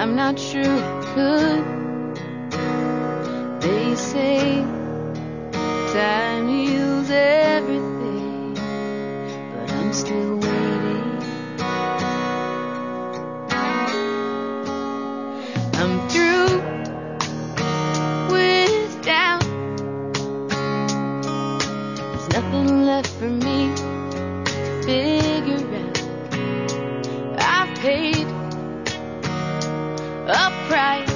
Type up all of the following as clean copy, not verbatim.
I'm not sure I could. They say time heals everything, but I'm still waiting. I'm through with doubt. There's nothing left for me to figure out. I've paid a price,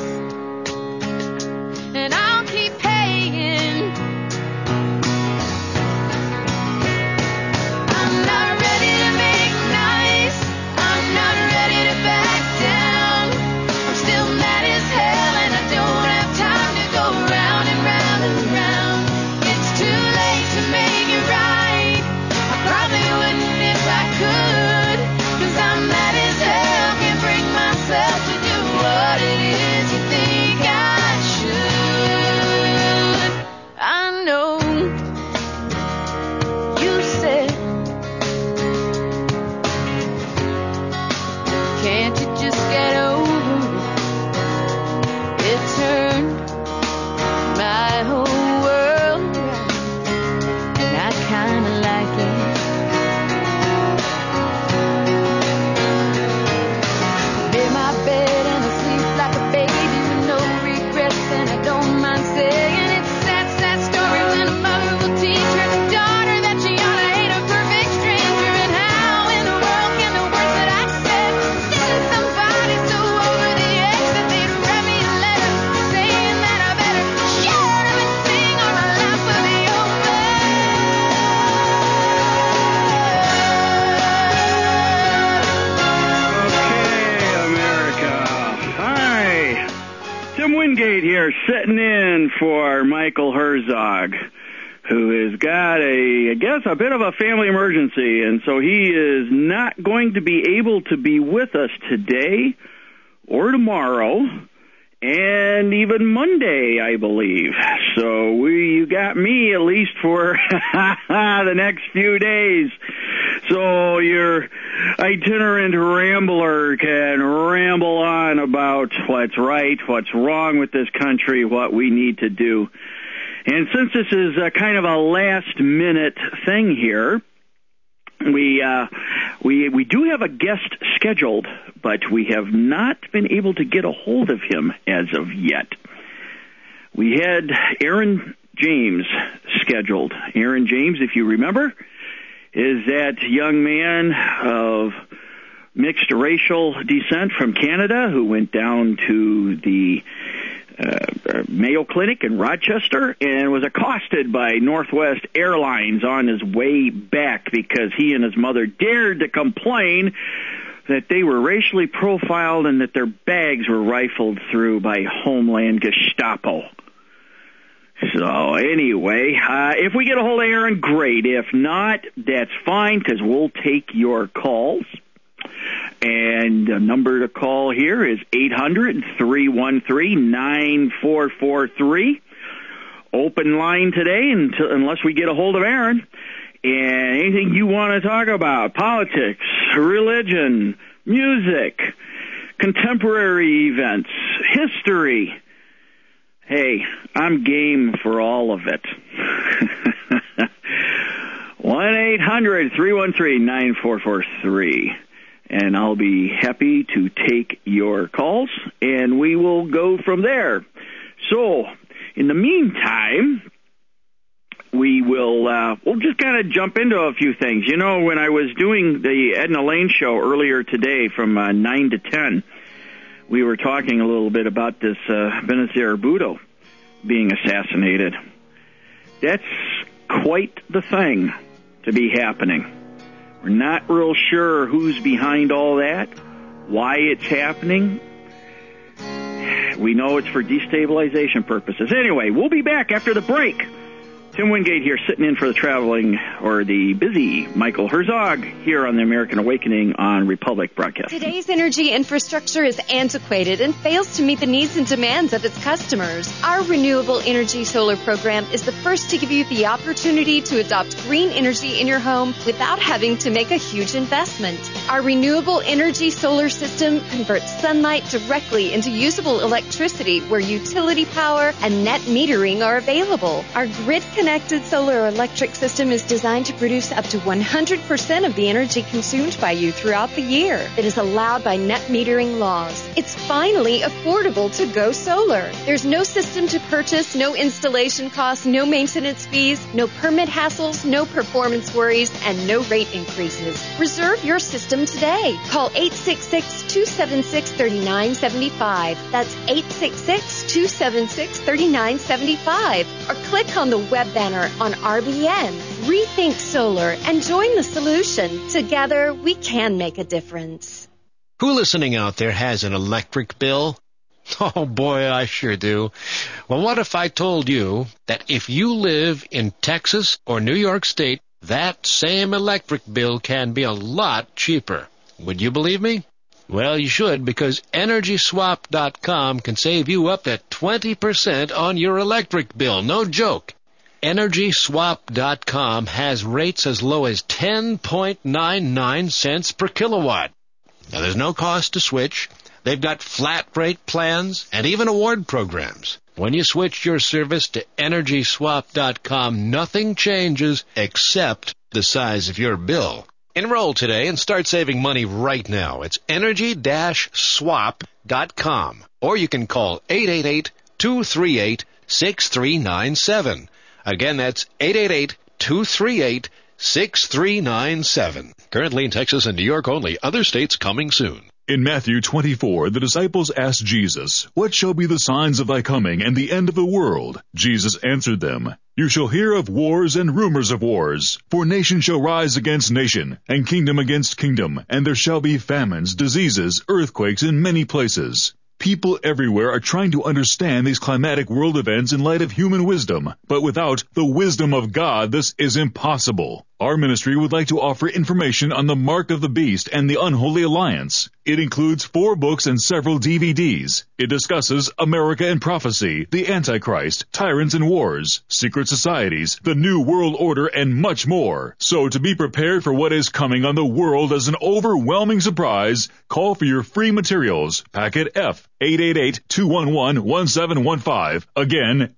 and I'll keep paying. I'm not ready to make nice. I'm not ready to back down. I'm still mad as hell, and I don't have time to go round and round and round. It's too late to make it right. I probably wouldn't if I could, 'cause I'm mad as hell, can't bring myself to do what it is you think I should. I know you said, can't you just get over it? It turned my whole world around, and I kinda like it. Made my bed and I sleep like a baby with no regrets, and I don't mind saying it's a sad, sad story when a mother will teach her daughter that she ought to hate a perfect stranger. And how in the world can the words that I said send somebody so over the edge that they'd write me a letter saying that I better shut up and sing or my life will be over. Okay, America. Hi. Tim Wingate here, sitting in for Michael Herzog, who has got I guess, a bit of a family emergency, and so he is not going to be able to be with us today or tomorrow, and even Monday, I believe. So you got me at least for the next few days. So your itinerant rambler can ramble on about what's right, what's wrong with this country, what we need to do. And since this is kind of a last-minute thing here, we do have a guest scheduled, but we have not been able to get a hold of him as of yet. We had Aaron James scheduled. Aaron James, if you remember, is that young man of mixed racial descent from Canada who went down to the Mayo Clinic in Rochester and was accosted by Northwest Airlines on his way back because he and his mother dared to complain that they were racially profiled and that their bags were rifled through by Homeland Gestapo. So anyway, if we get a hold of Aaron, great. If not, that's fine, because we'll take your calls. And the number to call here is 800-313-9443. Open line today unless we get a hold of Aaron. And anything you want to talk about, politics, religion, music, contemporary events, history. Hey, I'm game for all of it. 1-800-313-9443. And I'll be happy to take your calls, and we will go from there. So, in the meantime, we'll just kind of jump into a few things. You know, when I was doing the Edna Lane show earlier today from 9 to 10, we were talking a little bit about this Benazir Bhutto being assassinated. That's quite the thing to be happening. We're not real sure who's behind all that, why it's happening. We know it's for destabilization purposes. Anyway, we'll be back after the break Tim Wingate here, sitting in for the traveling or the busy Michael Herzog here on the American Awakening on Republic Broadcasting. Today's energy infrastructure is antiquated and fails to meet the needs and demands of its customers. Our Renewable Energy Solar program is the first to give you the opportunity to adopt green energy in your home without having to make a huge investment. Our Renewable Energy Solar system converts sunlight directly into usable electricity where utility power and net metering are available. Our grid-connected solar electric system is designed to produce up to 100% of the energy consumed by you throughout the year. It is allowed by net metering laws. It's finally affordable to go solar. There's no system to purchase, no installation costs, no maintenance fees, no permit hassles, no performance worries, and no rate increases. Reserve your system today. Call 866-276-3975. That's 866-276-3975. Or click on the web banner on RBN. Rethink Solar and join the solution. Together, we can make a difference. Who listening out there has an electric bill? Oh boy, I sure do. Well, what if I told you that if you live in Texas or New York State, that same electric bill can be a lot cheaper? Would you believe me? Well, you should, because EnergySwap.com can save you up to 20% on your electric bill. No joke. EnergySwap.com has rates as low as 10.99 cents per kilowatt. Now, there's no cost to switch. They've got flat rate plans and even award programs. When you switch your service to EnergySwap.com, nothing changes except the size of your bill. Enroll today and start saving money right now. It's Energy-Swap.com. Or you can call 888-238-6397. Again, that's 888-238-6397. Currently in Texas and New York only. Other states coming soon. In Matthew 24, the disciples asked Jesus, "What shall be the signs of thy coming and the end of the world?" Jesus answered them, "You shall hear of wars and rumors of wars. For nation shall rise against nation, and kingdom against kingdom, and there shall be famines, diseases, earthquakes in many places." People everywhere are trying to understand these climatic world events in light of human wisdom, but without the wisdom of God, this is impossible. Our ministry would like to offer information on the Mark of the Beast and the Unholy Alliance. It includes 4 books and several DVDs. It discusses America and prophecy, the Antichrist, tyrants and wars, secret societies, the New World Order, and much more. So to be prepared for what is coming on the world as an overwhelming surprise, call for your free materials. Packet F, 888-211-1715. Again,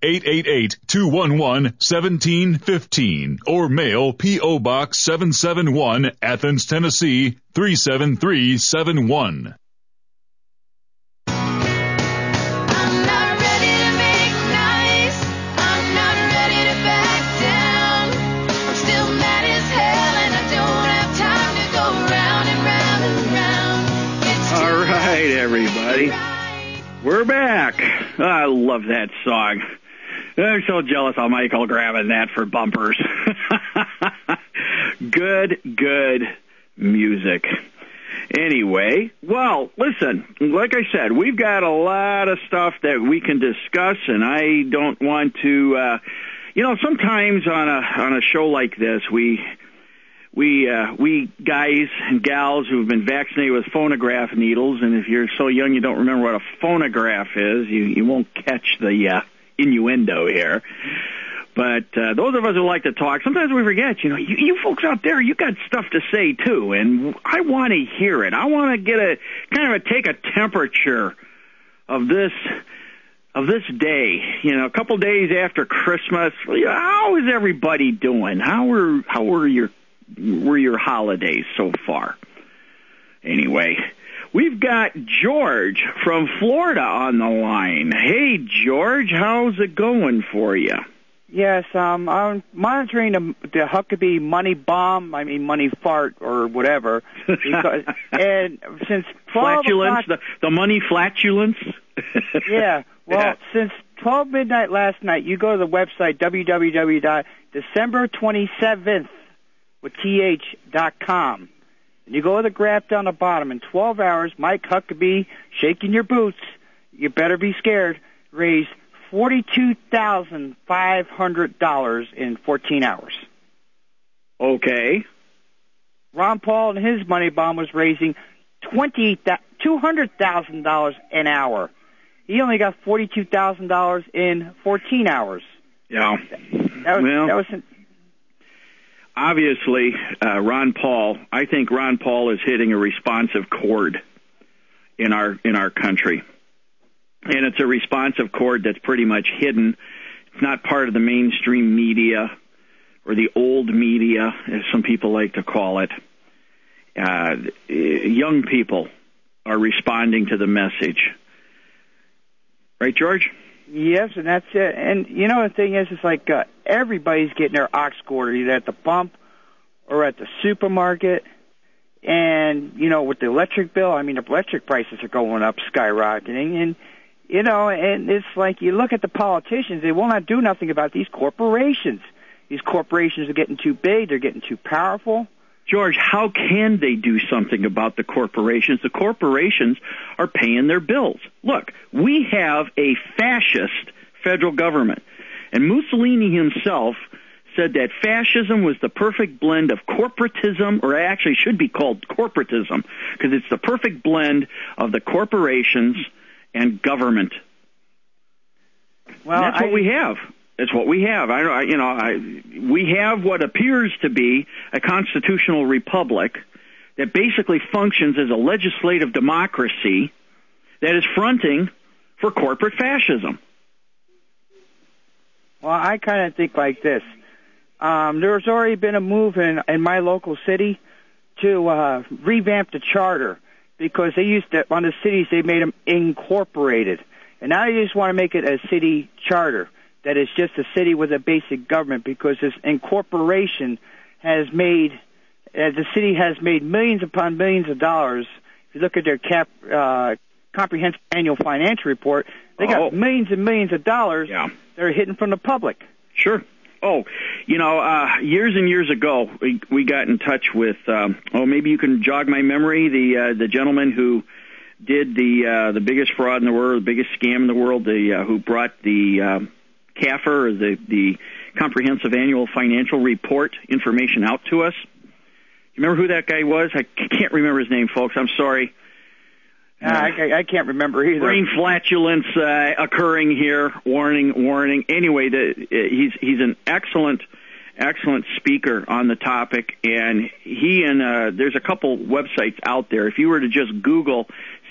888-211-1715. Or mail P.O. Box 771, Athens, Tennessee, 37371. I'm not ready to make nice. I'm not ready to back down. I'm still mad as hell and I don't have time to go round and round and round. It's All right, everybody. We're back. I love that song. I'm so jealous of Michael grabbing that for bumpers. Good music. Anyway, well, listen, like I said, we've got a lot of stuff that we can discuss, and I don't want to, sometimes on a show like this, we guys and gals who've been vaccinated with phonograph needles, and if you're so young you don't remember what a phonograph is, you won't catch the innuendo here. But those of us who like to talk, sometimes we forget, you folks out there, you got stuff to say too, and I want to hear it. I want to get take a temperature of this day. A couple days after Christmas, how is everybody doing? How were your holidays so far? Anyway, we've got George from Florida on the line. Hey, George, how's it going for you? Yes, I'm monitoring the Huckabee money bomb, money fart or whatever. And since 12 flatulence, the money flatulence? Yeah, well, since 12 midnight last night, you go to the website www.December27th with th.com. And you go to the graph down the bottom. In 12 hours, Mike Huckabee, shaking your boots, you better be scared, raised $42,500 in 14 hours. Okay. Ron Paul and his money bomb was raising $200,000 an hour. He only got $42,000 in 14 hours. Yeah. That was obviously, Ron Paul. I think Ron Paul is hitting a responsive chord in our country, and it's a responsive chord that's pretty much hidden. It's not part of the mainstream media or the old media, as some people like to call it. Young people are responding to the message. Right, George? Yes, and that's it. And, the thing is, it's like everybody's getting their ox gored either at the pump or at the supermarket. And, with the electric bill, the electric prices are going up, skyrocketing. And, and it's like you look at the politicians, they will not do nothing about these corporations. These corporations are getting too big, they're getting too powerful. George, how can they do something about the corporations? The corporations are paying their bills. Look, we have a fascist federal government, and Mussolini himself said that fascism was the perfect blend of corporatism, or actually should be called corporatism, because it's the perfect blend of the corporations and government. Well, that's what we have. It's what we have. We have what appears to be a constitutional republic that basically functions as a legislative democracy that is fronting for corporate fascism. Well, I kind of think like this. There's already been a move in my local city to revamp the charter, because they used to, on the cities, they made them incorporated. And now they just want to make it a city charter. That is just a city with a basic government, because this incorporation has made, the city has made millions upon millions of dollars. If you look at their comprehensive annual financial report, they got millions and millions of dollars that are hidden from the public. Sure. Oh, years and years ago, we got in touch with, maybe you can jog my memory, the gentleman who did the biggest fraud in the world, the biggest scam in the world, who brought the CAFR, or the Comprehensive Annual Financial Report information out to us. You remember who that guy was? I can't remember his name, folks. I'm sorry. I can't remember either. Brain flatulence occurring here. Warning. Anyway, he's an excellent speaker on the topic, and there's a couple websites out there. If you were to just Google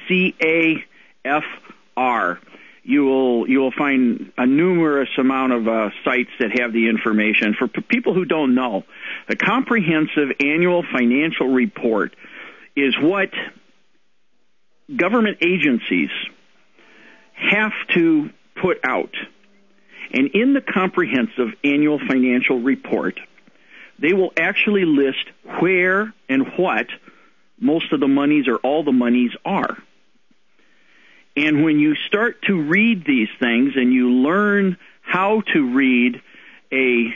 CAFR, you will find a numerous amount of sites that have the information. For people who don't know, the Comprehensive Annual Financial Report is what government agencies have to put out. And in the Comprehensive Annual Financial Report, they will actually list where and what most of the monies or all the monies are. And when you start to read these things and you learn how to read a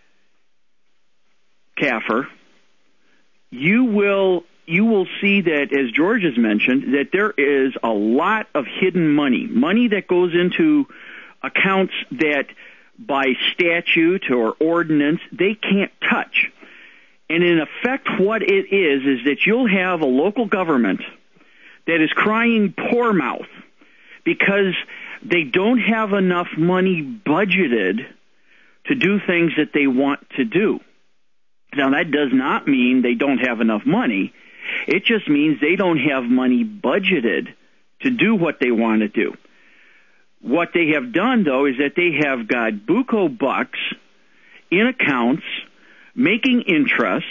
CAFR, you will see that, as George has mentioned, that there is a lot of hidden money that goes into accounts that by statute or ordinance they can't touch. And in effect, what it is that you'll have a local government that is crying poor mouth because they don't have enough money budgeted to do things that they want to do. Now, that does not mean they don't have enough money. It just means they don't have money budgeted to do what they want to do. What they have done, though, is that they have got buco bucks in accounts, making interest,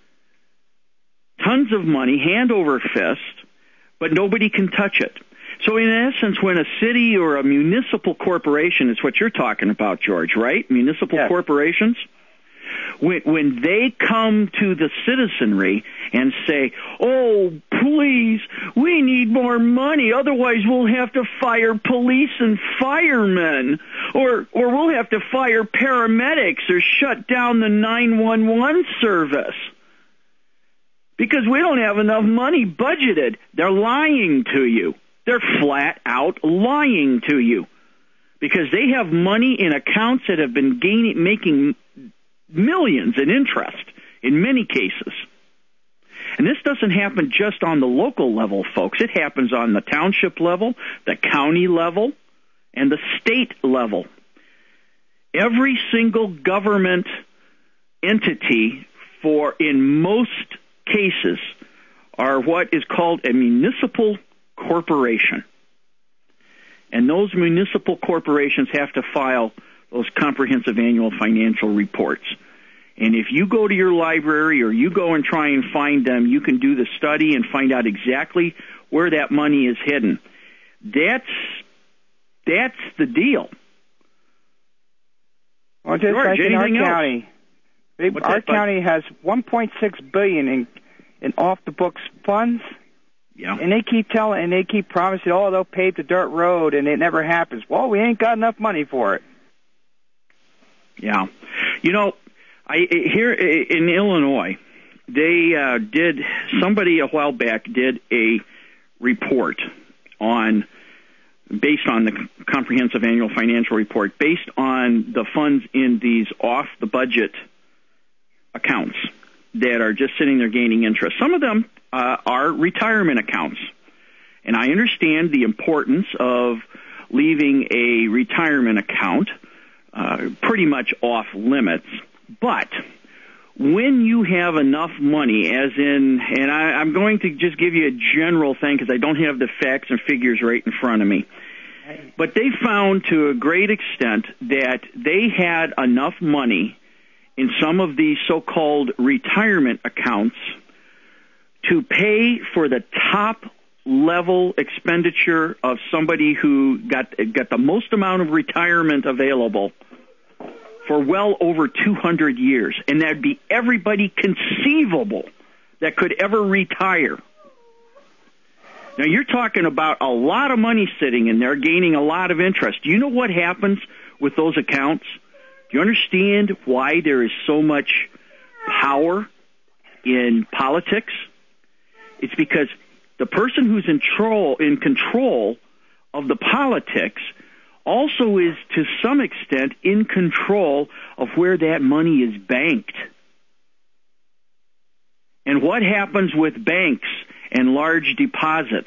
tons of money, hand over fist, but nobody can touch it. So in essence, when a city or a municipal corporation, is what you're talking about, George, right? Municipal corporations? When they come to the citizenry and say, oh, please, we need more money, otherwise we'll have to fire police and firemen, or we'll have to fire paramedics or shut down the 911 service because we don't have enough money budgeted. They're lying to you. They're flat out lying to you. because they have money in accounts that have been making millions in interest in many cases. And this doesn't happen just on the local level, folks. It happens on the township level, the county level, and the state level. Every single government entity in most cases are what is called a municipal corporation. And those municipal corporations have to file those comprehensive annual financial reports. And if you go to your library or you go and try and find them, you can do the study and find out exactly where that money is hidden. That's the deal. Well, just George, like in our anything county, our county has $1.6 billion in off-the-books funds. Yeah. And they keep promising, they'll pave the dirt road, and it never happens. Well, we ain't got enough money for it. Yeah. Here in Illinois, somebody a while back did a report based on the comprehensive annual financial report, based on the funds in these off-the-budget accounts that are just sitting there gaining interest. Some of them are retirement accounts. And I understand the importance of leaving a retirement account pretty much off limits. But when you have enough money, and I'm going to just give you a general thing because I don't have the facts and figures right in front of me. But they found to a great extent that they had enough money in some of these so-called retirement accounts to pay for the top level expenditure of somebody who got the most amount of retirement available for well over 200 years. And that'd be everybody conceivable that could ever retire. Now, you're talking about a lot of money sitting in there, gaining a lot of interest. Do you know what happens with those accounts? Do you understand why there is so much power in politics? It's because the person who's in control of the politics also is, to some extent, in control of where that money is banked. And what happens with banks and large deposits?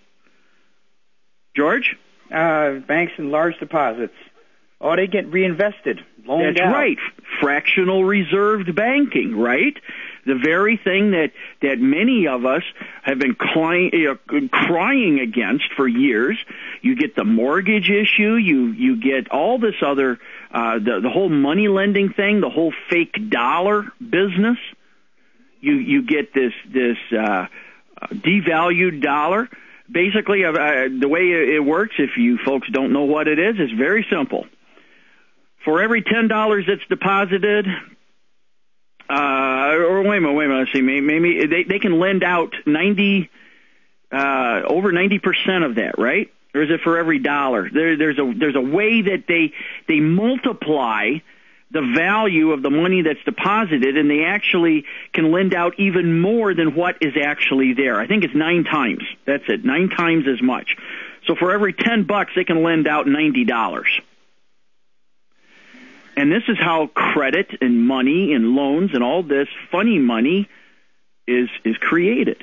George? Banks and large deposits. Oh, they get reinvested, loaned That's out. right. Fractional reserved banking, right? The very thing that many of us have been crying against for years. You get the mortgage issue. You get all this other, the whole money lending thing, the whole fake dollar business. You get this devalued dollar. Basically, the way it works, if you folks don't know what it is, it's very simple. For every $10 that's deposited, or wait a minute, let's see, maybe they can lend out over 90% of that, right? Or is it for every dollar? There's a way that they multiply the value of the money that's deposited, and they actually can lend out even more than what is actually there. I think it's 9 times. That's it, 9 times as much. So for every $10, they can lend out $90. And this is how credit and money and loans and all this funny money is created.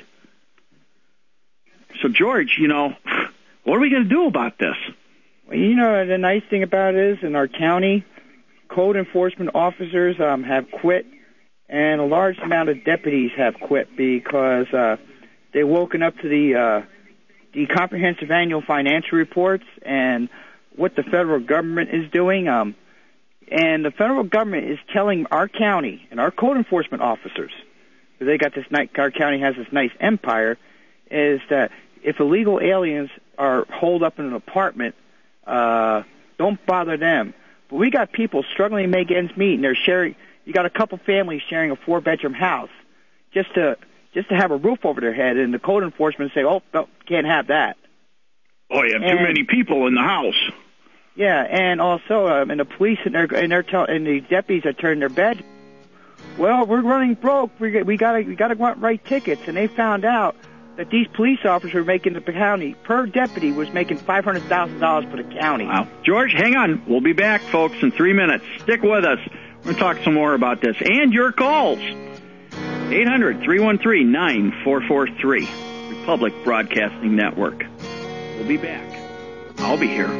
So, George, what are we going to do about this? Well, the nice thing about it is in our county, code enforcement officers have quit, and a large amount of deputies have quit because they've woken up to the comprehensive annual financial reports and what the federal government is doing. And the federal government is telling our county and our code enforcement officers, because our county has this nice empire, is that if illegal aliens are holed up in an apartment, don't bother them. But we got people struggling to make ends meet, and they're sharing. You got a couple families sharing a 4-bedroom house just to have a roof over their head, and the code enforcement say, "Oh, no, can't have that." Oh, you have too many people in the house. Yeah, and also, and the police and the deputies are turning their bed. Well, we're running broke. We gotta write tickets, and they found out that these police officers were making the county, per deputy, was making $500,000 for the county. Wow. George, hang on. We'll be back, folks, in 3 minutes. Stick with us. We're going to talk some more about this. And your calls. 800-313-9443. Republic Broadcasting Network. We'll be back. I'll be here.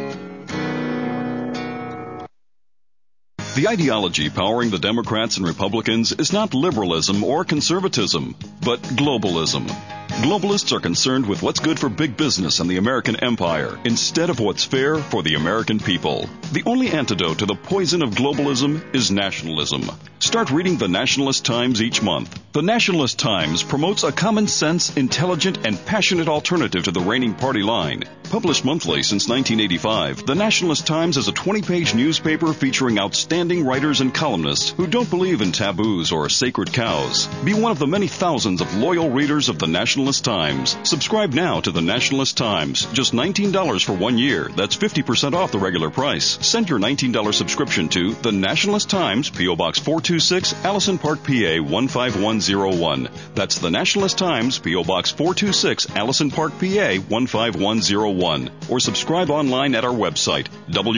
The ideology powering the Democrats and Republicans is not liberalism or conservatism, but globalism. Globalists are concerned with what's good for big business and the American empire instead of what's fair for the American people. The only antidote to the poison of globalism is nationalism. Start reading the Nationalist Times each month. The Nationalist Times promotes a common sense, intelligent, and passionate alternative to the reigning party line. Published monthly since 1985, the Nationalist Times is a 20-page newspaper featuring outstanding writers and columnists who don't believe in taboos or sacred cows. Be one of the many thousands of loyal readers of the Nationalist Times. Subscribe now to the Nationalist Times. Just $19 for 1 year. That's 50% off the regular price. Send your $19 subscription to the Nationalist Times, P.O. Box 426, Allison Park, PA 15101. That's the Nationalist Times, P.O. Box 426, Allison Park, PA 15101. Or subscribe online at our website,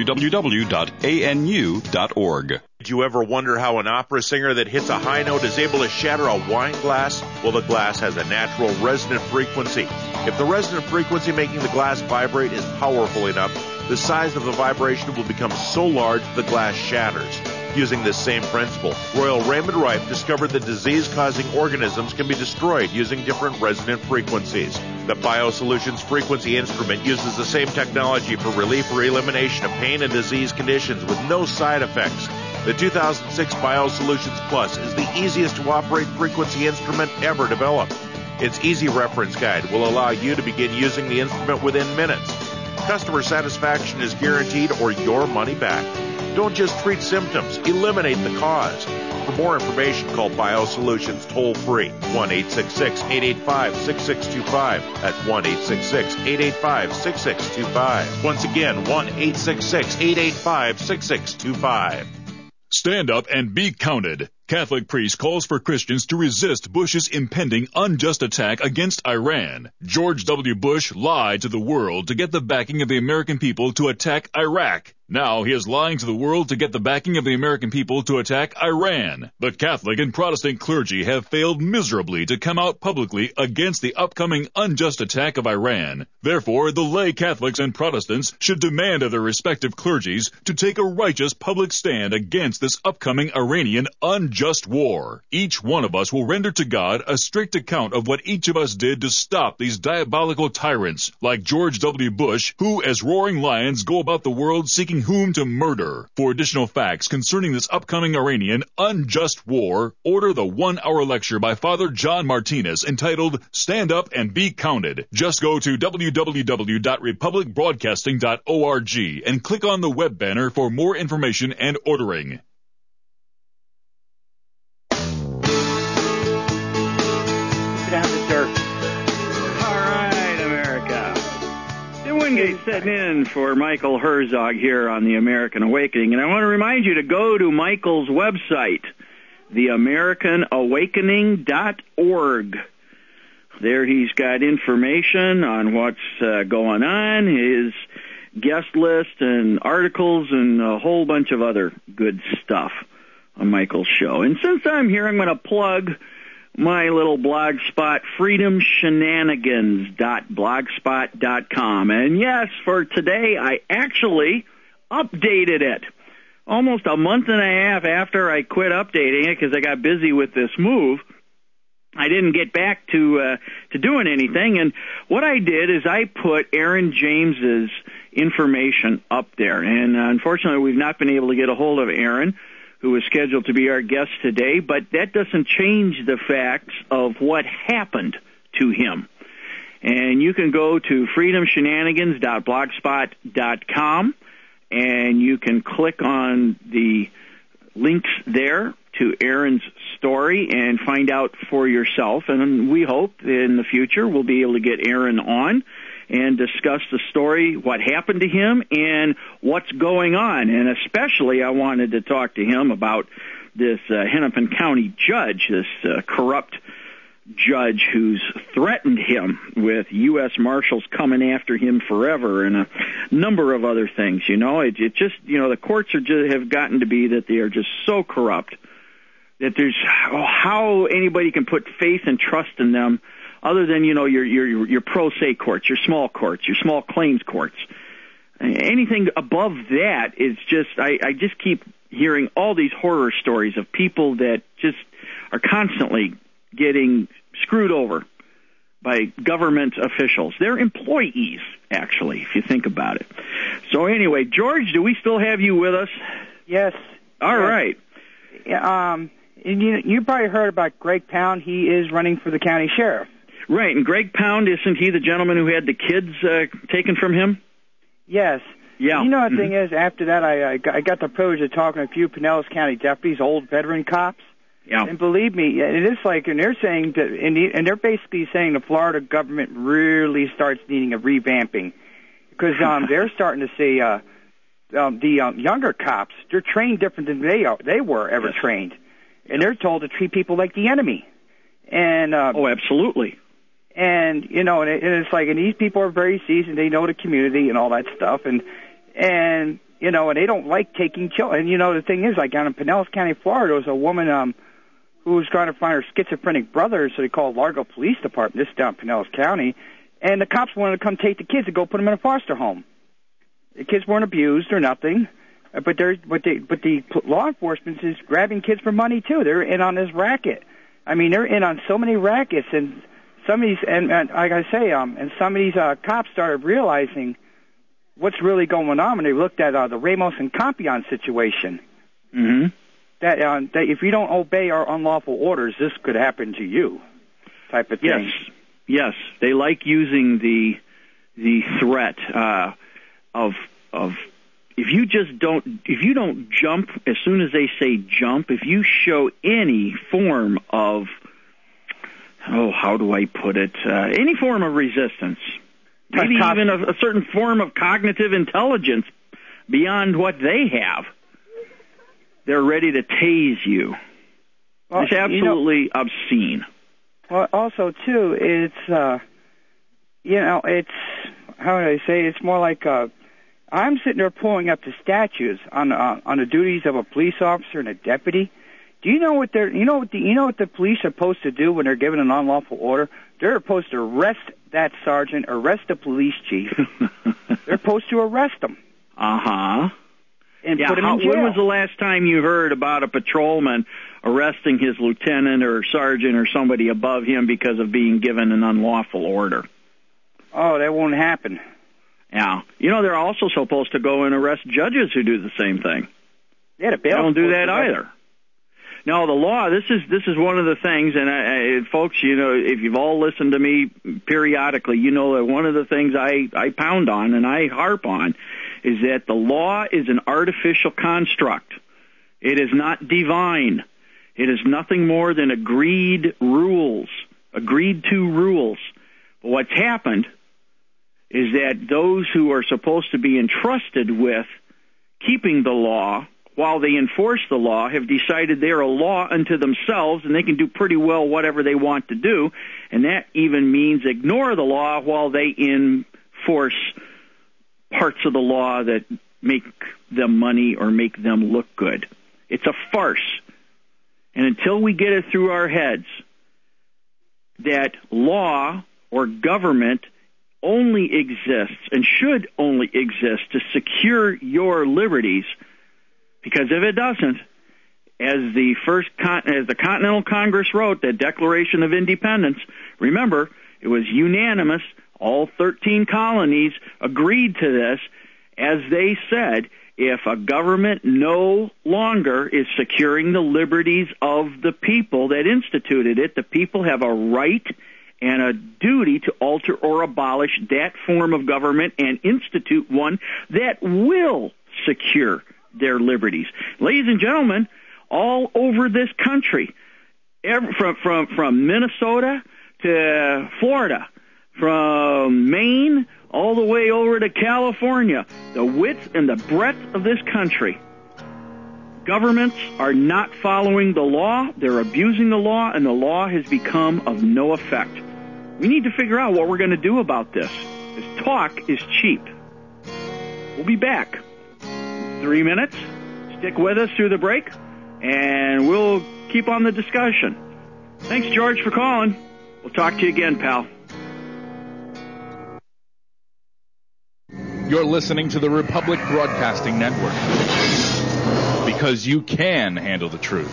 www.anu.org. Did you ever wonder how an opera singer that hits a high note is able to shatter a wine glass? Well, the glass has a natural resonant frequency. If the resonant frequency making the glass vibrate is powerful enough, the size of the vibration will become so large the glass shatters. Using this same principle, Royal Raymond Rife discovered that disease-causing organisms can be destroyed using different resonant frequencies. The BioSolutions frequency instrument uses the same technology for relief or elimination of pain and disease conditions with no side effects. The 2006 BioSolutions Plus is the easiest to operate frequency instrument ever developed. Its easy reference guide will allow you to begin using the instrument within minutes. Customer satisfaction is guaranteed or your money back. Don't just treat symptoms, eliminate the cause. For more information, call BioSolutions toll-free, 1-866-885-6625. That's 1-866-885-6625. Once again, 1-866-885-6625. Stand up and be counted. Catholic priest calls for Christians to resist Bush's impending unjust attack against Iran. George W. Bush lied to the world to get the backing of the American people to attack Iraq. Now he is lying to the world to get the backing of the American people to attack Iran. The Catholic and Protestant clergy have failed miserably to come out publicly against the upcoming unjust attack of Iran. Therefore, the lay Catholics and Protestants should demand of their respective clergies to take a righteous public stand against this upcoming Iranian unjust war. Each one of us will render to God a strict account of what each of us did to stop these diabolical tyrants, like George W. Bush, who, as roaring lions, go about the world seeking whom to murder. For additional facts concerning this upcoming Iranian unjust war, order the 1-hour lecture by Father John Martinez entitled Stand Up and Be Counted. Just go to www.republicbroadcasting.org and click on the web banner for more information and ordering. Down to dirt. All right, America. Tim Wingate sitting in for Michael Herzog here on the American Awakening, and I want to remind you to go to Michael's website, theamericanawakening.org. There he's got information on what's going on, his guest list and articles and a whole bunch of other good stuff on Michael's show. And since I'm here, I'm going to plug my little blog spot, freedomshenanigans.blogspot.com. And yes, for today, I actually updated it. Almost a month and a half after I quit updating it because I got busy with this move, I didn't get back to doing anything. And what I did is I put Aaron James's information up there. And unfortunately, we've not been able to get a hold of Aaron, who is scheduled to be our guest today, but that doesn't change the facts of what happened to him. And you can go to freedomshenanigans.blogspot.com, and you can click on the links there to Aaron's story and find out for yourself. And we hope in the future we'll be able to get Aaron on and discuss the story, what happened to him, and what's going on. And especially I wanted to talk to him about this Hennepin County judge, this corrupt judge who's threatened him him, with U.S. Marshals coming after him forever and a number of other things. It just, the courts have gotten to be that they are just so corrupt that there's how anybody can put faith and trust in them other than, your pro se courts, your small claims courts. Anything above that is just, I just keep hearing all these horror stories of people that just are constantly getting screwed over by government officials. They're employees, actually, if you think about it. So anyway, George, do we still have you with us? Yes. All right. And you probably heard about Greg Pound. He is running for the county sheriff. Right, and Greg Pound, isn't he the gentleman who had the kids taken from him? Yes. Yeah. The thing is, after that, I got the privilege of talking to a few Pinellas County deputies, old veteran cops. Yeah. And believe me, it is and they're saying that, and they're basically saying the Florida government really starts needing a revamping, because they're starting to see the younger cops, they're trained different than they were ever trained, and they're told to treat people like the enemy. And absolutely. And and it's like, and these people are very seasoned, they know the community and all that stuff, and and they don't like taking children. And the thing is, like down in Pinellas County, Florida, there was a woman who was trying to find her schizophrenic brother, so they called Largo Police Department, this down in Pinellas County, and the cops wanted to come take the kids and go put them in a foster home. The kids weren't abused or nothing, but the law enforcement is grabbing kids for money too. They're in on this racket. I mean, they're in on so many rackets, and some of these, and like I say, and some of these cops started realizing what's really going on when they looked at the Ramos and Compion situation. Mm-hmm. That if you don't obey our unlawful orders, this could happen to you, type of thing. Yes. They like using the threat of if you don't jump as soon as they say jump, if you show any form of how do I put it? Any form of resistance, maybe even a certain form of cognitive intelligence beyond what they have, they're ready to tase you. Well, it's absolutely obscene. Well, also, too, it's, it's, how do I say, it's more like, I'm sitting there pulling up the statutes on the duties of a police officer and a deputy. Do you know what what the police are supposed to do when they're given an unlawful order? They're supposed to arrest that sergeant, arrest the police chief. They're supposed to arrest them. Uh-huh. And put him in jail. When was the last time you heard about a patrolman arresting his lieutenant or sergeant or somebody above him because of being given an unlawful order? Oh, that won't happen. Yeah. They're also supposed to go and arrest judges who do the same thing. Yeah, they don't do that either. No, the law, this is one of the things, and folks, if you've all listened to me periodically, you know that one of the things I pound on and I harp on is that the law is an artificial construct. It is not divine. It is nothing more than agreed to rules. But what's happened is that those who are supposed to be entrusted with keeping the law while they enforce the law have decided they're a law unto themselves and they can do pretty well whatever they want to do, and that even means ignore the law while they enforce parts of the law that make them money or make them look good. It's a farce. And until we get it through our heads that law or government only exists and should only exist to secure your liberties, because if it doesn't, as the Continental Congress wrote, that Declaration of Independence, remember, it was unanimous. All 13 colonies agreed to this, as they said, if a government no longer is securing the liberties of the people that instituted it, the people have a right and a duty to alter or abolish that form of government and institute one that will secure their liberties. Ladies and gentlemen, all over this country, from Minnesota to Florida, from Maine all the way over to California, the width and the breadth of this country, governments are not following the law, they're abusing the law, and the law has become of no effect. We need to figure out what we're going to do about this. This talk is cheap. We'll be back. 3 minutes. Stick with us through the break, and we'll keep on the discussion. Thanks, George, for calling. We'll talk to you again, pal. You're listening to the Republic Broadcasting Network, because you can handle the truth.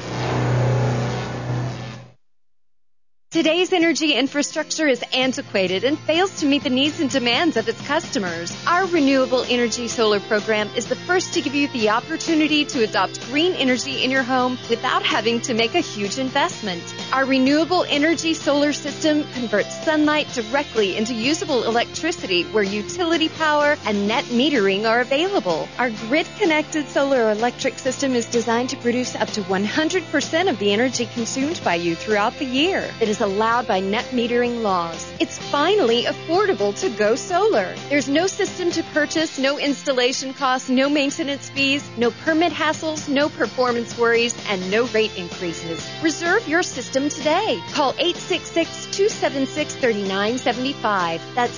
Today's energy infrastructure is antiquated and fails to meet the needs and demands of its customers. Our Renewable Energy Solar Program is the first to give you the opportunity to adopt green energy in your home without having to make a huge investment. Our Renewable Energy Solar System converts sunlight directly into usable electricity where utility power and net metering are available. Our grid-connected solar electric system is designed to produce up to 100% of the energy consumed by you throughout the year. It is allowed by net metering laws. It's finally affordable to go solar. There's no system to purchase, no installation costs, no maintenance fees, no permit hassles, no performance worries, and no rate increases. Reserve your system today. Call 866-276-3975. That's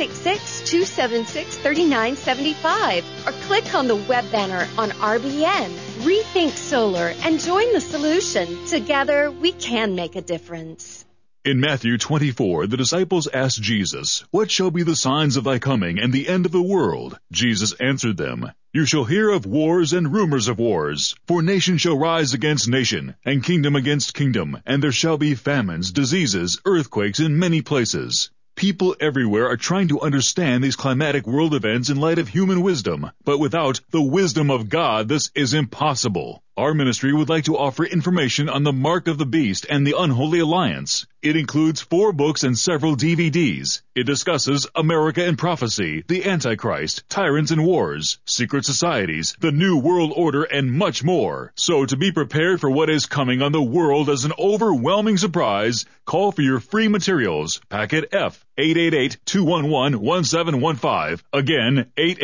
866-276-3975. Or click on the web banner on RBN. Rethink Solar and join the solution. Together, we can make a difference. In Matthew 24, the disciples asked Jesus, "What shall be the signs of thy coming and the end of the world?" Jesus answered them, "You shall hear of wars and rumors of wars. For nation shall rise against nation, and kingdom against kingdom, and there shall be famines, diseases, earthquakes in many places." People everywhere are trying to understand these climatic world events in light of human wisdom, but without the wisdom of God, this is impossible. Our ministry would like to offer information on the Mark of the Beast and the Unholy Alliance. It includes 4 books and several DVDs. It discusses America and Prophecy, the Antichrist, Tyrants and Wars, Secret Societies, the New World Order, and much more. So to be prepared for what is coming on the world as an overwhelming surprise, call for your free materials. Packet F, 888-211-1715. Again,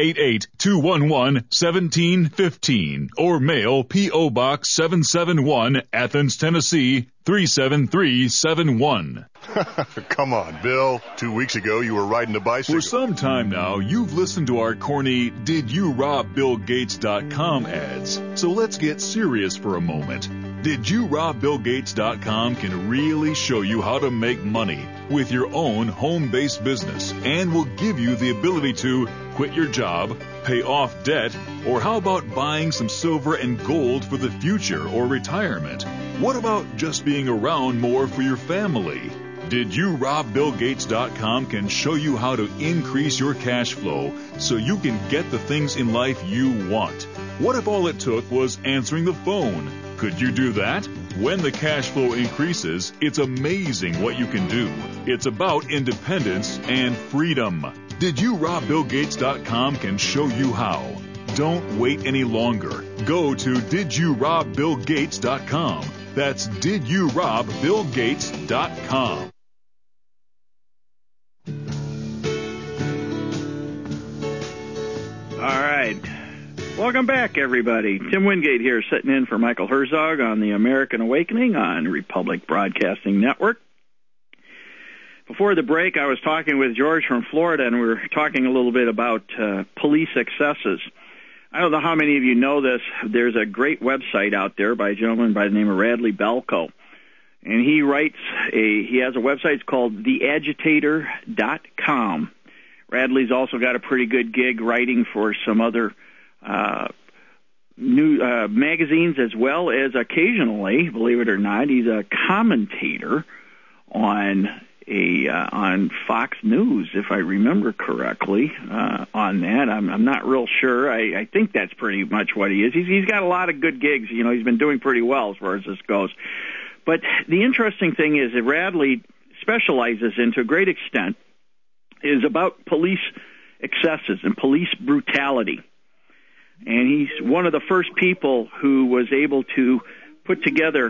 888-211-1715. Or mail P.O. Box 771, Athens, Tennessee, 37371. Come on, Bill. 2 weeks ago, you were riding a bicycle. For some time now, you've listened to our corny DidYouRobBillGates.com ads. So let's get serious for a moment. DidYouRobBillGates.com can really show you how to make money with your own home-based business and will give you the ability to quit your job, pay off debt, or how about buying some silver and gold for the future or retirement? What about just being around more for your family? DidYouRobBillGates.com can show you how to increase your cash flow so you can get the things in life you want. What if all it took was answering the phone? Could you do that? When the cash flow increases, it's amazing what you can do. It's about independence and freedom. DidYouRobBillGates.com can show you how. Don't wait any longer. Go to DidYouRobBillGates.com. That's DidYouRobBillGates.com. All right. Welcome back, everybody. Tim Wingate here, sitting in for Michael Herzog on the American Awakening on Republic Broadcasting Network. Before the break, I was talking with George from Florida, and we were talking a little bit about police excesses. I don't know how many of you know this. There's a great website out there by a gentleman by the name of Radley Balco. And he has a website. It's called theagitator.com. Radley's also got a pretty good gig writing for some other new magazines, as well as occasionally, believe it or not, he's a commentator on Fox News, if I remember correctly, on that. I'm not real sure. I think that's pretty much what he is. He's got a lot of good gigs. You know, he's been doing pretty well as far as this goes. But the interesting thing is that Radley specializes in, to a great extent, is about police excesses and police brutality. And he's one of the first people who was able to put together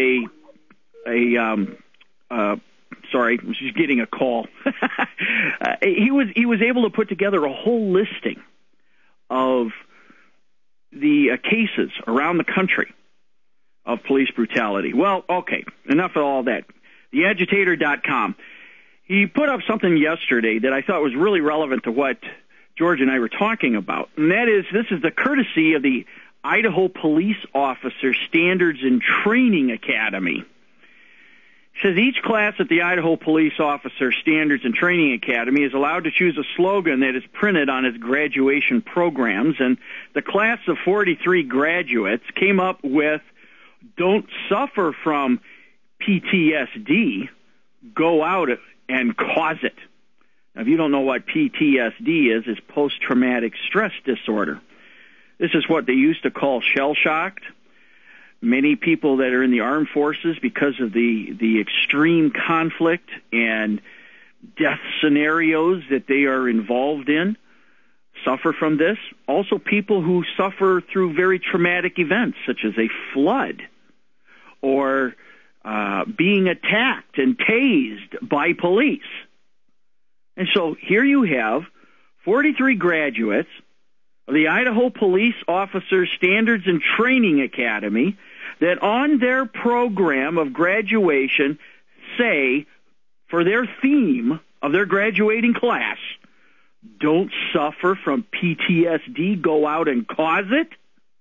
sorry, I was just getting a call. He was able to put together a whole listing of the cases around the country of police brutality. Well, okay, enough of all that. TheAgitator.com. he put up something yesterday that I thought was really relevant to what George and I were talking about, and that is, this is the courtesy of the Idaho Police Officer Standards and Training Academy. It says each class at the Idaho Police Officer Standards and Training Academy is allowed to choose a slogan that is printed on its graduation programs, and the class of 43 graduates came up with, "Don't suffer from PTSD, go out and cause it." Now, if you don't know what PTSD is, it's post-traumatic stress disorder. This is what they used to call shell-shocked. Many people that are in the armed forces, because of the extreme conflict and death scenarios that they are involved in, suffer from this. Also, people who suffer through very traumatic events, such as a flood or being attacked and tased by police. And so here you have 43 graduates of the Idaho Police Officer Standards and Training Academy that on their program of graduation say, for their theme of their graduating class, "Don't suffer from PTSD, go out and cause it."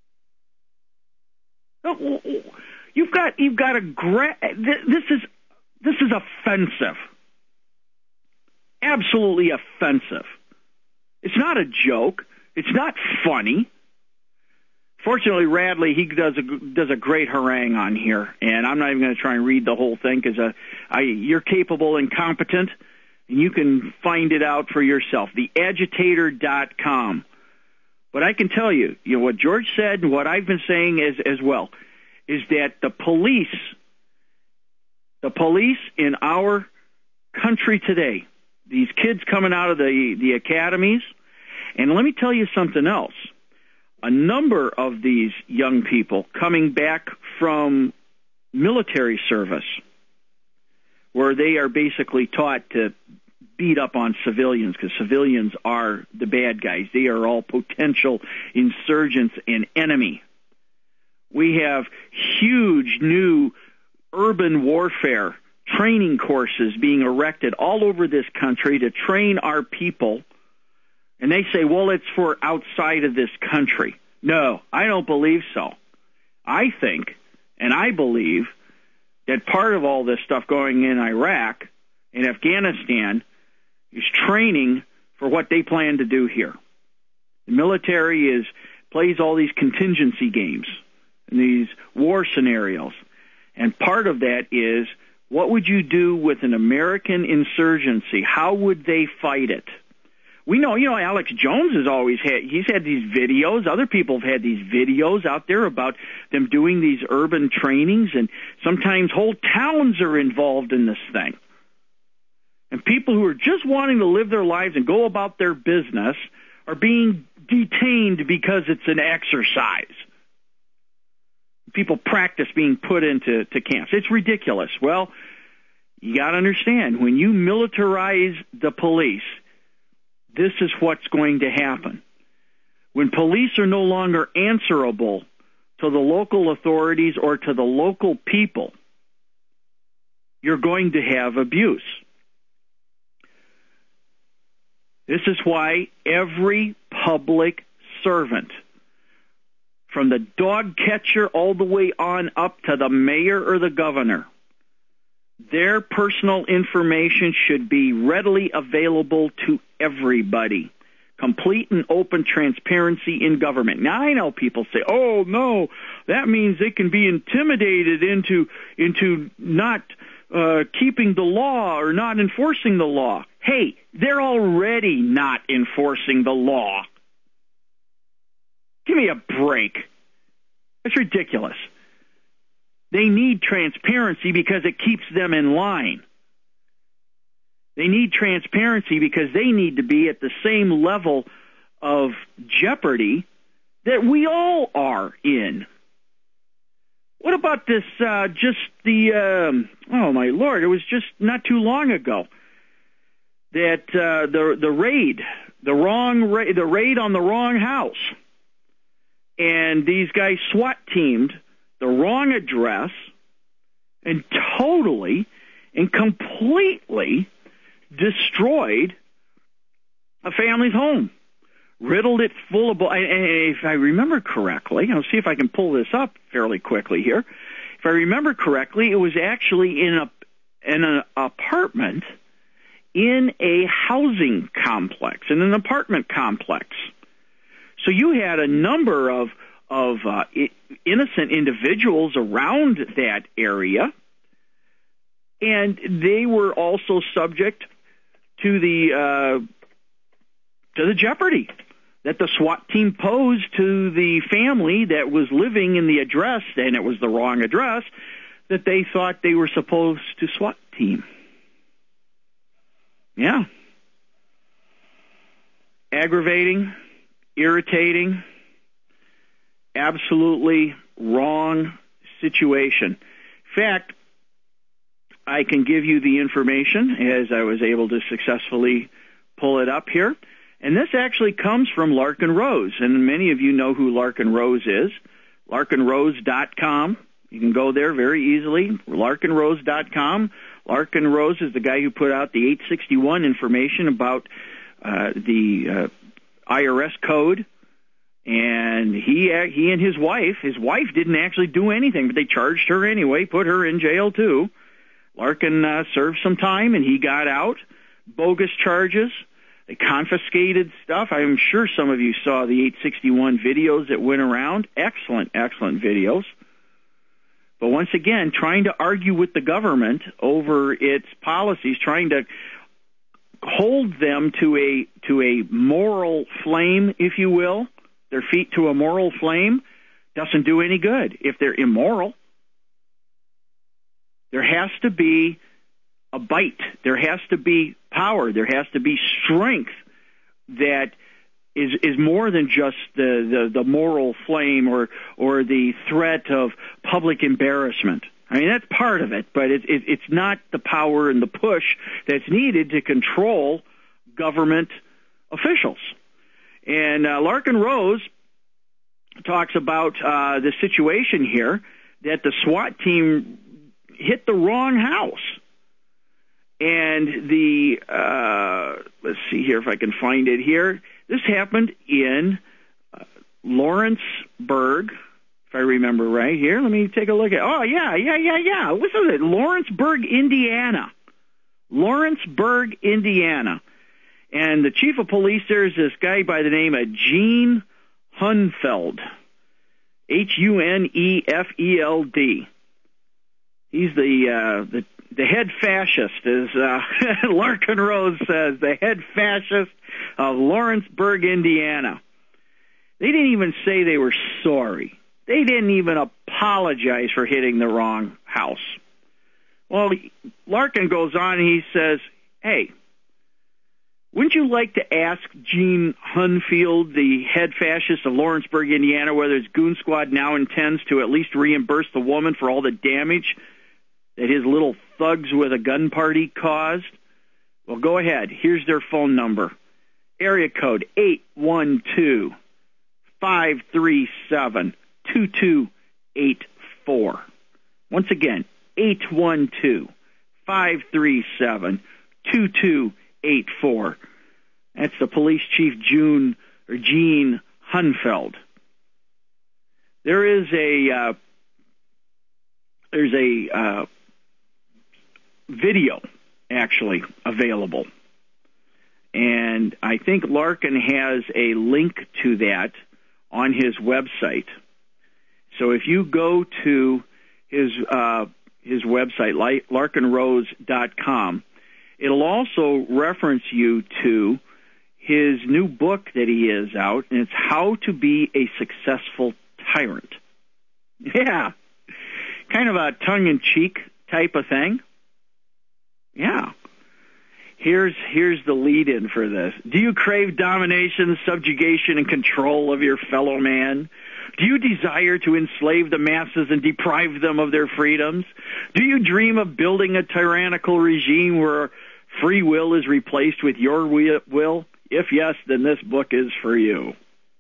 You've got this is offensive. Absolutely offensive. It's not a joke. It's not funny. Fortunately, Radley, he does a great harangue on here, and I'm not even going to try and read the whole thing because you're capable and competent, and you can find it out for yourself. TheAgitator.com. But I can tell you, what George said and what I've been saying as well, is that the police in our country today, these kids coming out of the academies, and let me tell you something else. A number of these young people coming back from military service, where they are basically taught to beat up on civilians, because civilians are the bad guys. They are all potential insurgents and enemy. We have huge new urban warfare training courses being erected all over this country to train our people. And they say, well, it's for outside of this country. No, I don't believe so. I think, and I believe, that part of all this stuff going in Iraq and Afghanistan is training for what they plan to do here. The military plays all these contingency games and these war scenarios. And part of that is, what would you do with an American insurgency? How would they fight it? We know, Alex Jones he's had these videos. Other people have had these videos out there about them doing these urban trainings, and sometimes whole towns are involved in this thing. And people who are just wanting to live their lives and go about their business are being detained because it's an exercise. People practice being put into camps. It's ridiculous. Well, you got to understand, when you militarize the police, this is what's going to happen. When police are no longer answerable to the local authorities or to the local people, you're going to have abuse. This is why every public servant, from the dog catcher all the way on up to the mayor or the governor, their personal information should be readily available to everybody. Complete and open transparency in government. Now, I know people say, oh, no, that means they can be intimidated into not keeping the law or not enforcing the law. Hey, they're already not enforcing the law. Give me a break. It's ridiculous. They need transparency because it keeps them in line. They need transparency because they need to be at the same level of jeopardy that we all are in. What about this, oh my Lord, it was just not too long ago that the raid on the wrong house. And these guys SWAT teamed the wrong address and totally and completely destroyed a family's home, riddled it full of bullets. And if I remember correctly, I'll see if I can pull this up fairly quickly here. If I remember correctly, it was actually in an apartment in a housing complex, in an apartment complex. So you had a number of innocent individuals around that area, and they were also subject to the jeopardy that the SWAT team posed to the family that was living in the address, and it was the wrong address, that they thought they were supposed to SWAT team. Yeah. Aggravating, irritating, absolutely wrong situation. In fact, I can give you the information as I was able to successfully pull it up here. And this actually comes from Larkin Rose, and many of you know who Larkin Rose is. LarkinRose.com. You can go there very easily. LarkinRose.com. Larkin Rose is the guy who put out the 861 information about the IRS code. And he and his wife didn't actually do anything, but they charged her anyway, put her in jail too. Larkin served some time, and he got out. Bogus charges. They confiscated stuff. I'm sure some of you saw the 861 videos that went around. Excellent, excellent videos. But once again, trying to argue with the government over its policies, trying to hold them to a moral flame, if you will, their feet to a moral flame, doesn't do any good. If they're immoral, there has to be a bite. There has to be power. There has to be strength that is more than just the moral flame or the threat of public embarrassment. I mean, that's part of it, but it's not the power and the push that's needed to control government officials. And Larkin Rose talks about the situation here that the SWAT team hit the wrong house. And let's see here if I can find it here. This happened in Lawrenceburg, if I remember right here. Let me take a look at. Oh, yeah. Listen to it. Lawrenceburg, Indiana. And the chief of police there is this guy by the name of Gene Hunfeld. Hunefeld. He's the head fascist, as Larkin Rose says, the head fascist of Lawrenceburg, Indiana. They didn't even say they were sorry. They didn't even apologize for hitting the wrong house. Well, Larkin goes on and he says, hey, wouldn't you like to ask Gene Hunfeld, the head fascist of Lawrenceburg, Indiana, whether his goon squad now intends to at least reimburse the woman for all the damage that his little thugs with a gun party caused? Well, go ahead. Here's their phone number. Area code 812-537-2284. Once again, 812-537-2284. That's the police chief, Gene Hunfeld. There's a video actually available, and I think Larkin has a link to that on his website. So if you go to his website, LarkinRose.com, it'll also reference you to his new book that he is out, and it's How to Be a Successful Tyrant. Yeah, kind of a tongue-in-cheek type of thing. Yeah. Here's the lead-in for this. Do you crave domination, subjugation, and control of your fellow man? Do you desire to enslave the masses and deprive them of their freedoms? Do you dream of building a tyrannical regime where free will is replaced with your will? If yes, then this book is for you.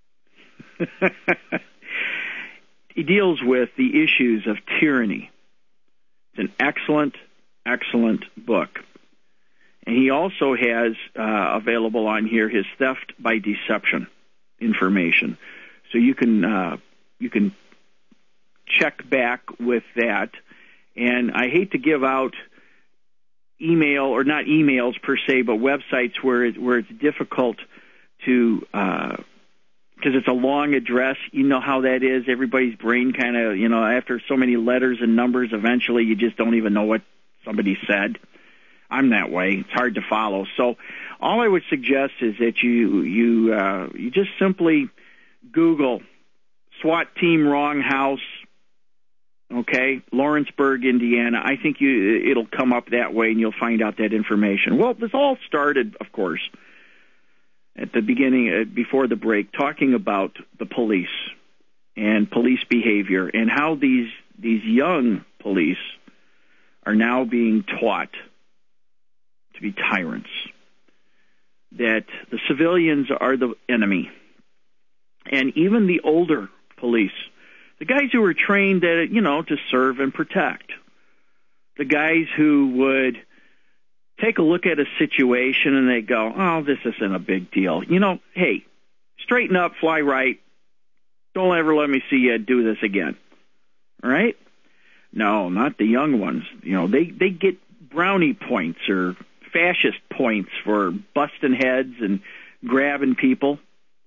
He deals with the issues of tyranny. It's an excellent, excellent book. And he also has available on here his theft by deception information. So you can check back with that. And I hate to give out email, or not emails per se, but websites where it's difficult to, because it's a long address. You know how that is. Everybody's brain kind of, after so many letters and numbers, eventually you just don't even know what somebody said. I'm that way. It's hard to follow. So all I would suggest is that you just simply Google SWAT team wrong house, okay, Lawrenceburg, Indiana. I think it'll come up that way, and you'll find out that information. Well, this all started, of course, at the beginning, before the break, talking about the police and police behavior and how these young police are now being taught to be tyrants, that the civilians are the enemy. And even the older police, the guys who were trained at, to serve and protect, the guys who would take a look at a situation and they go, oh, this isn't a big deal. Hey, straighten up, fly right. Don't ever let me see you do this again. All right? No, not the young ones. They get brownie points or fascist points for busting heads and grabbing people.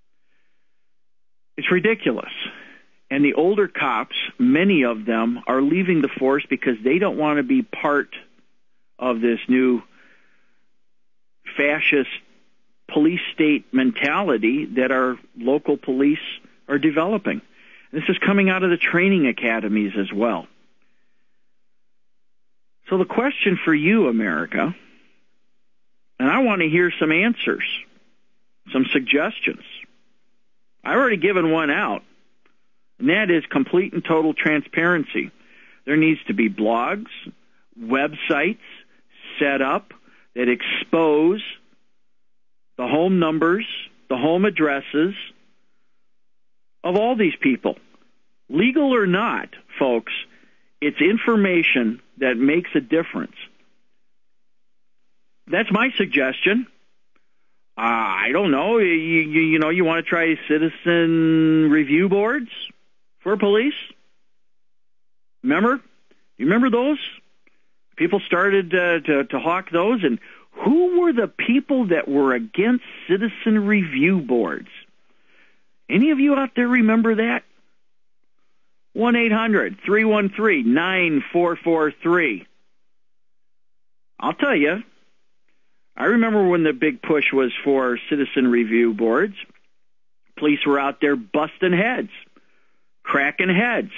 It's ridiculous. And the older cops, many of them, are leaving the force because they don't want to be part of this new fascist police state mentality that our local police are developing. This is coming out of the training academies as well. So the question for you, America, and I want to hear some answers, some suggestions. I've already given one out, and that is complete and total transparency. There needs to be blogs, websites set up that expose the home numbers, the home addresses of all these people. Legal or not, folks, it's information that makes a difference. That's my suggestion. I don't know. You want to try citizen review boards for police? You remember those? People started to hawk those. And who were the people that were against citizen review boards? Any of you out there remember that? 1-800-313-9443. I'll tell you. I remember when the big push was for citizen review boards. Police were out there busting heads, cracking heads.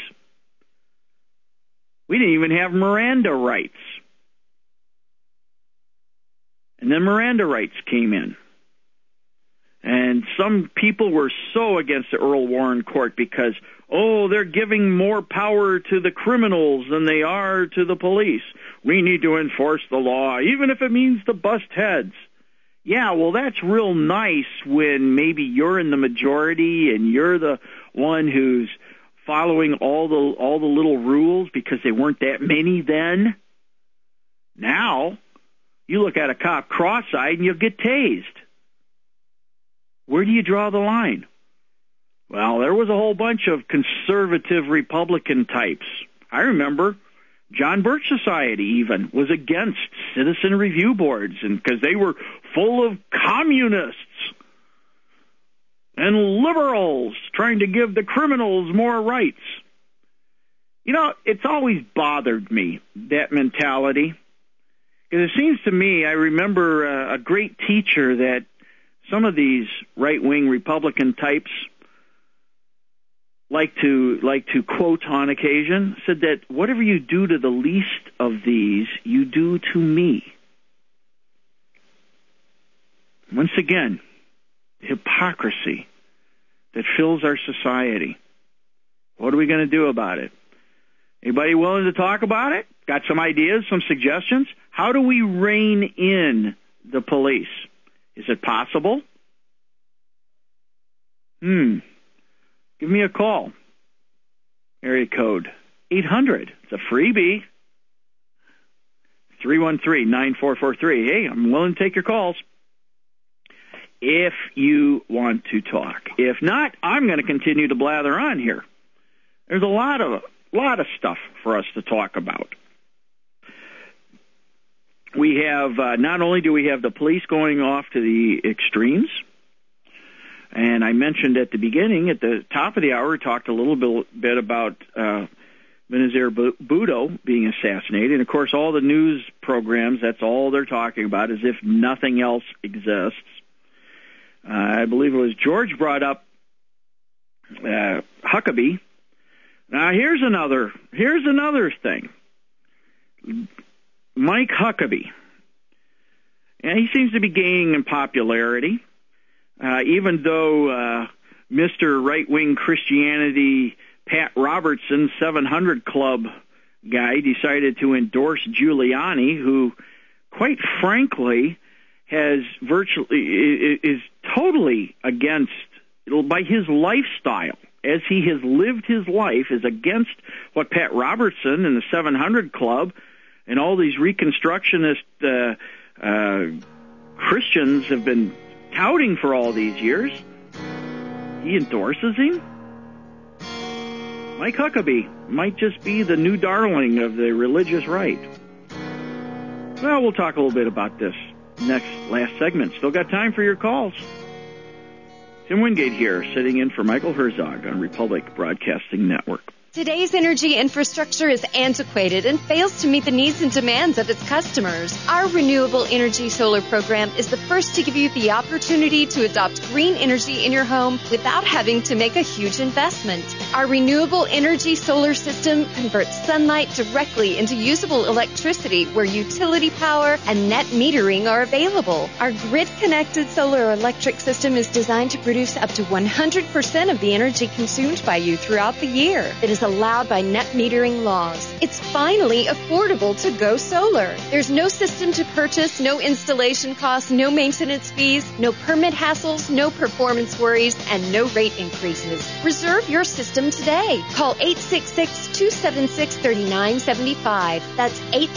We didn't even have Miranda rights. And then Miranda rights came in. And some people were so against the Earl Warren Court because, they're giving more power to the criminals than they are to the police. We need to enforce the law, even if it means to bust heads. Yeah, well, that's real nice when maybe you're in the majority and you're the one who's following all the little rules because they weren't that many then. Now, you look at a cop cross-eyed and you'll get tased. Where do you draw the line? Well, there was a whole bunch of conservative Republican types. I remember John Birch Society even was against citizen review boards, and because they were full of communists and liberals trying to give the criminals more rights. It's always bothered me, that mentality. Because it seems to me, I remember a great teacher that some of these right-wing Republican types like to quote on occasion, said that whatever you do to the least of these, you do to me. Once again, hypocrisy that fills our society. What are we going to do about it? Anybody willing to talk about it? Got some ideas, some suggestions? How do we rein in the police? Is it possible? Give me a call. Area code 800. It's a freebie. 313-9443. Hey, I'm willing to take your calls if you want to talk. If not, I'm going to continue to blather on here. There's a lot of stuff for us to talk about. We have, not only do we have the police going off to the extremes, and I mentioned at the beginning, at the top of the hour, we talked a little bit about Benazir Bhutto being assassinated. And, of course, all the news programs, that's all they're talking about, as if nothing else exists. I believe it was George brought up Huckabee. Now, here's another thing. Mike Huckabee. And he seems to be gaining in popularity, even though Mr. Right-Wing Christianity Pat Robertson, 700 Club guy, decided to endorse Giuliani, who, quite frankly, is totally against, by his lifestyle, as he has lived his life, is against what Pat Robertson and the 700 Club and all these Reconstructionist Christians have been touting for all these years. He endorses him? Mike Huckabee might just be the new darling of the religious right. Well, we'll talk a little bit about this last segment. Still got time for your calls. Tim Wingate here, sitting in for Michael Herzog on Republic Broadcasting Network. Today's energy infrastructure is antiquated and fails to meet the needs and demands of its customers. Our Renewable Energy Solar program is the first to give you the opportunity to adopt green energy in your home without having to make a huge investment. Our Renewable Energy Solar system converts sunlight directly into usable electricity where utility power and net metering are available. Our grid-connected solar electric system is designed to produce up to 100% of the energy consumed by you throughout the year. It is allowed by net metering laws. It's finally affordable to go solar. There's no system to purchase, no installation costs, no maintenance fees, no permit hassles, no performance worries, and no rate increases. Reserve your system today. Call 866-276-3975. That's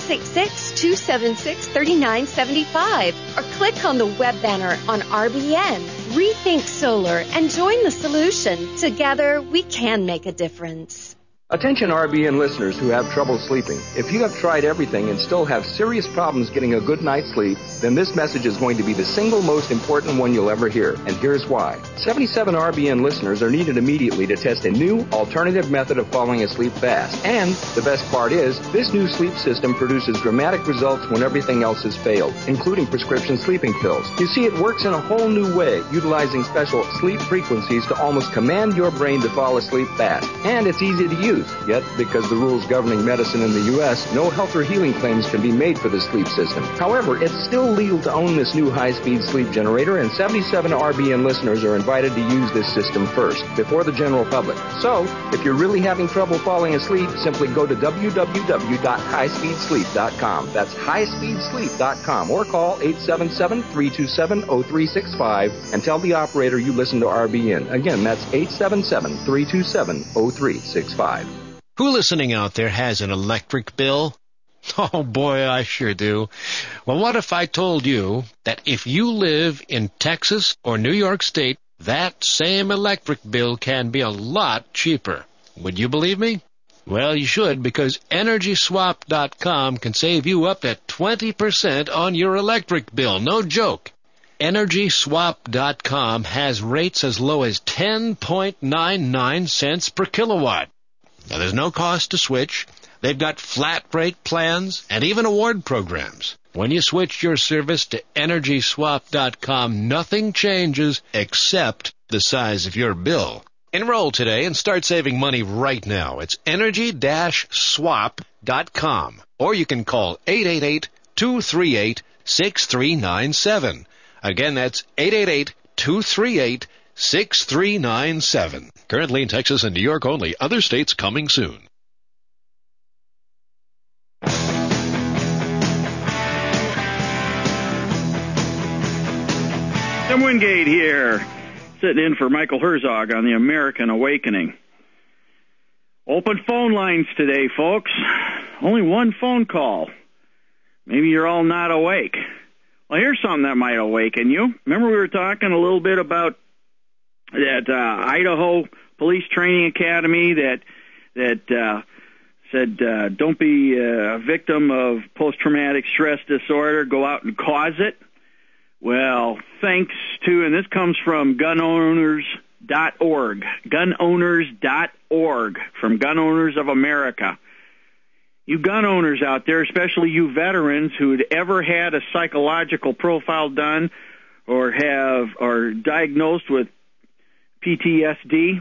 866-276-3975. Or click on the web banner on RBN. Rethink Solar and join the solution. Together, we can make a difference. Attention RBN listeners who have trouble sleeping. If you have tried everything and still have serious problems getting a good night's sleep, then this message is going to be the single most important one you'll ever hear. And here's why. 77 RBN listeners are needed immediately to test a new alternative method of falling asleep fast. And the best part is, this new sleep system produces dramatic results when everything else has failed, including prescription sleeping pills. You see, it works in a whole new way, utilizing special sleep frequencies to almost command your brain to fall asleep fast. And it's easy to use. Yet, because the rules governing medicine in the U.S., no health or healing claims can be made for this sleep system. However, it's still legal to own this new high-speed sleep generator, and 77 RBN listeners are invited to use this system first, before the general public. So, if you're really having trouble falling asleep, simply go to www.highspeedsleep.com. That's highspeedsleep.com, or call 877-327-0365 and tell the operator you listen to RBN. Again, that's 877-327-0365. Who listening out there has an electric bill? Oh, boy, I sure do. Well, what if I told you that if you live in Texas or New York State, that same electric bill can be a lot cheaper? Would you believe me? Well, you should, because EnergySwap.com can save you up to 20% on your electric bill. No joke. EnergySwap.com has rates as low as 10.99 cents per kilowatt. Now, there's no cost to switch. They've got flat rate plans and even award programs. When you switch your service to EnergySwap.com, nothing changes except the size of your bill. Enroll today and start saving money right now. It's Energy-Swap.com. Or you can call 888-238-6397. Again, that's 888-238-6397. Currently in Texas and New York only. Other states coming soon. Tim Wingate here, sitting in for Michael Herzog on the American Awakening. Open phone lines today, folks. Only one phone call. Maybe you're all not awake. Well, here's something that might awaken you. Remember we were talking a little bit about that Idaho Police Training Academy that said don't be a victim of post-traumatic stress disorder, go out and cause it? Well, thanks to, and this comes from gunowners.org, gunowners.org, from Gun Owners of America. You gun owners out there, especially you veterans who'd ever had a psychological profile done or are diagnosed with PTSD,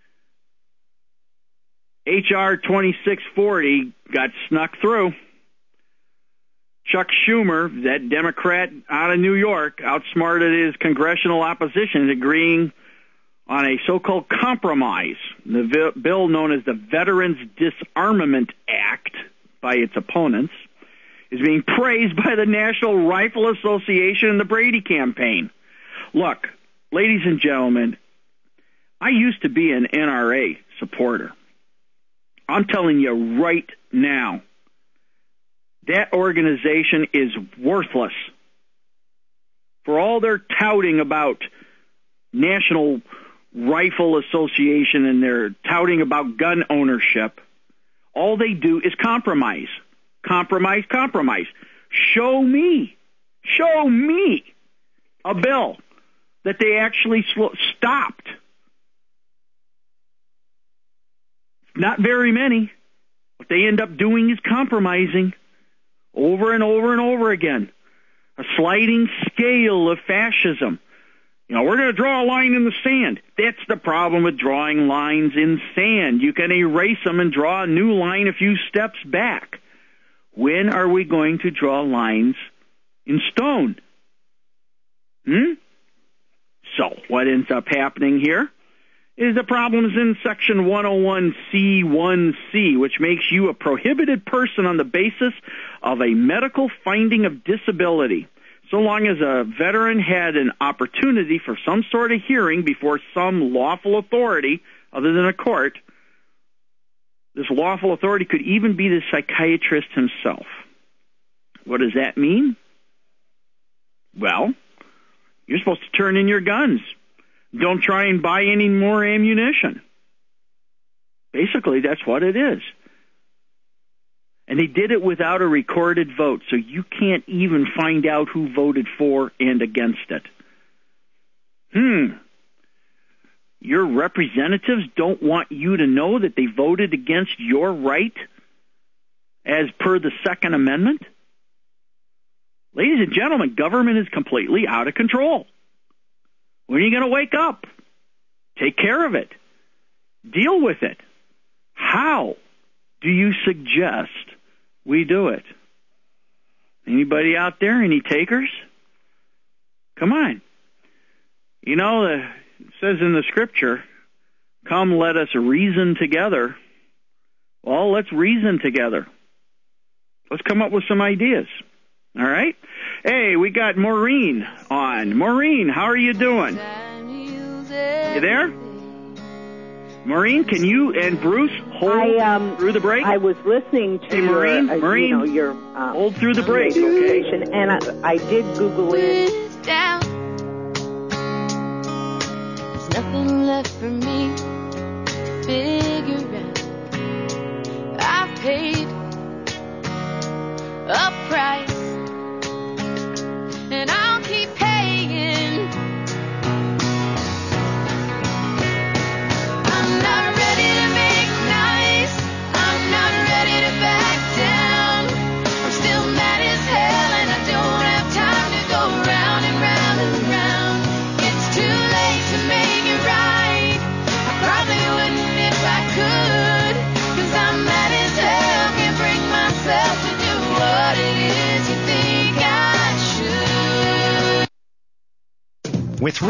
H.R. 2640 got snuck through. Chuck Schumer, that Democrat out of New York, outsmarted his congressional opposition, agreeing on a so-called compromise. The bill known as the Veterans Disarmament Act by its opponents is being praised by the National Rifle Association and the Brady campaign. Look, ladies and gentlemen, I used to be an NRA supporter. I'm telling you right now, that organization is worthless. For all their touting about National Rifle Association and they're touting about gun ownership, all they do is compromise. Compromise, compromise. Show me a bill that they actually stopped. Not very many. What they end up doing is compromising over and over and over again. A sliding scale of fascism. You know, we're going to draw a line in the sand. That's the problem with drawing lines in sand. You can erase them and draw a new line a few steps back. When are we going to draw lines in stone? So, what ends up happening here is the problems in Section 101C1C, which makes you a prohibited person on the basis of a medical finding of disability. So long as a veteran had an opportunity for some sort of hearing before some lawful authority other than a court, this lawful authority could even be the psychiatrist himself. What does that mean? Well, you're supposed to turn in your guns. Don't try and buy any more ammunition. Basically, that's what it is. And they did it without a recorded vote, so you can't even find out who voted for and against it. Your representatives don't want you to know that they voted against your right as per the Second Amendment? Ladies and gentlemen, government is completely out of control. When are you going to wake up? Take care of it. Deal with it. How do you suggest we do it? Anybody out there? Any takers? Come on. You know, it says in the scripture, come let us reason together. Well, let's reason together. Let's come up with some ideas. All right? Hey, we got Maureen on. Maureen, how are you doing? You there? Maureen, can you and Bruce hold through the break? I was listening to Maureen, your hold through the break, okay? And I did Google it. Down. There's nothing left for me to figure out. I've paid a price, and I'll keep paying. I'm not ready to make nice. I'm not ready to back down. I'm still mad as hell, and I don't have time to go round and round and round. It's too late to make it right. I probably wouldn't if I could, 'cause I'm mad as hell, can't bring myself to do what it is you think I should. With